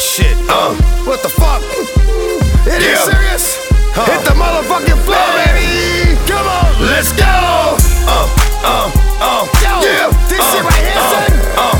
shit. What the fuck? It is serious? Hit the motherfucking floor, baby. Come on, let's go. Yo, this shit right here, son.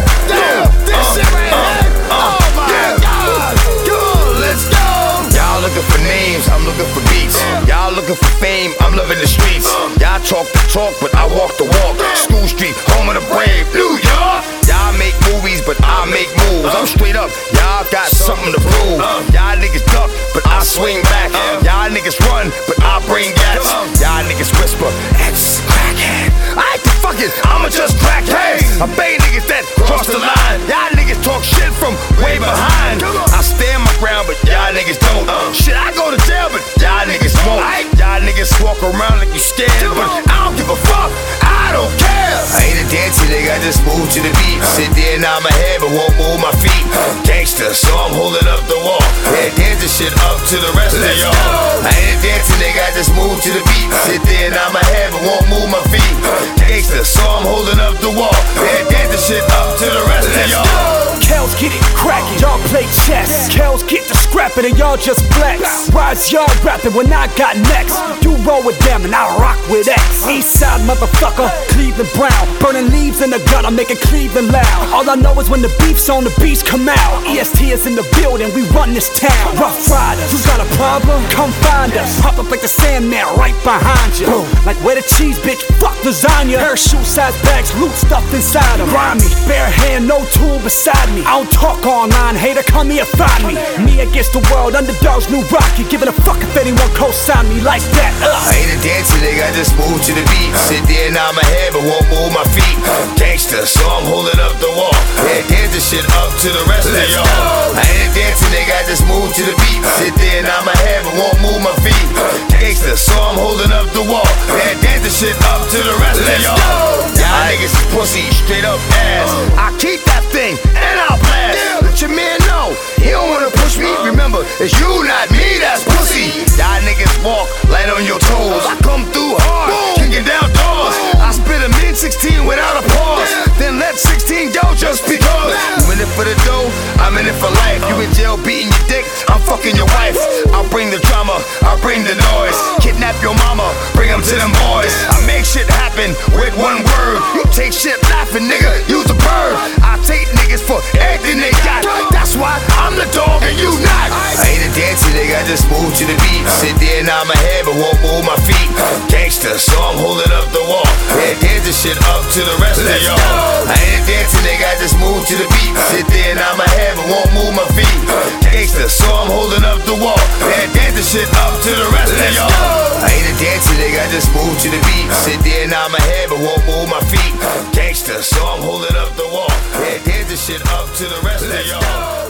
Yo, this shit right here. Oh my God. Come on, let's go. Y'all looking for names, I'm looking for beats. Y'all looking for fame, I'm loving the streets. Y'all talk the talk, but I walk the walk. School Street, home of the brave, New York. Y'all make movies, but I make moves. I'm straight up, y'all got something to prove. Y'all niggas duck, but I swing back. Y'all niggas run, but I bring gas. Y'all niggas whisper, ex crackhead. I ain't the fucking, I'ma just crackhead. I pay niggas that cross the line. Y'all niggas talk shit from way behind. I stand my ground, but y'all niggas don't. Shit, I go to jail, but y'all niggas won't. Y'all niggas walk around like you scared, but I don't give a fuck. I don't care. I ain't a dancer, nigga, I just move to the beat. Sit there and nod my head, but won't move my feet. Gangster, so I'm holding up the wall. Yeah, dance this shit up to the rest of y'all. I ain't a dancer, nigga, I just move to the beat. Sit there and nod my head, but won't move my feet. Gangster, so I'm holding up the wall. Yeah, dance this shit up to the rest of y'all. Kells get it crackin', y'all play chess. Kells get the scrappin' and y'all just flex. Why's y'all rapping when I got next? You roll with them and I rock with X. Eastside motherfucker, Cleveland Brown. Burning leaves in the gutter, making Cleveland loud. All I know is when the beef's on, the beats come out. EST is in the building, we run this town. Rough Riders, you got a problem? Come find us. Pop up like the Sandman right behind you. Boom. Like where the cheese, bitch, fuck lasagna. Parachute size bags, loot stuffed inside them. Grimy, bare hand, no tool beside me. I don't talk online, hater, come here, find me. Me against the world, underdogs, new Rocky. Giving a fuck if anyone co-sign me like that. I ain't a dancer, nigga, I just move to the beat. Sit there and nod my head, but won't move my feet. Gangster, so I'm holding up the wall. Yeah, dance this shit up to the rest of y'all. I ain't a dancer, nigga, I just move to the beat. Sit there and nod my head, but won't move my feet. Gangster, so I'm holding up the wall. Yeah, dance this shit up to the rest of y'all. Y'all niggas is pussy, straight up ass. I keep that thing and I'll blast. Let your man know, he don't wanna push me. Remember, it's you, not me, that's pussy. Y'all niggas walk light on your toes. I come through hard, kicking down doors. I spit a mid-16 without a pause. Then let 16 go just because. You in it for the dough, I'm in it for life. You in jail beating your dick, I'm fucking your wife. I'll bring the drama, I'll bring the noise. Kidnap your mama, bring them to them boys. I make shit happen with one word. You take shit laughing, nigga, use a bird. I take niggas for everything they got. That's why I'm the dog and you not. I ain't a dancer, nigga, I just move to the beat. Sit there and nod my head, but won't move my feet. Gangster, so I'm holding up the wall. Yeah, dance this shit up to the rest of y'all. I ain't a dancer, nigga, I just move to the beat. Sit there and nod my head, but won't move my feet. Gangster, so I'm holding up the wall. Yeah, dance this shit up to the rest of y'all. I ain't a dancer, nigga, I just move to the beat. Sit there and nod my head, but won't move my feet. Gangster, so I'm holding up the wall. Yeah, dance this shit up to the rest of y'all.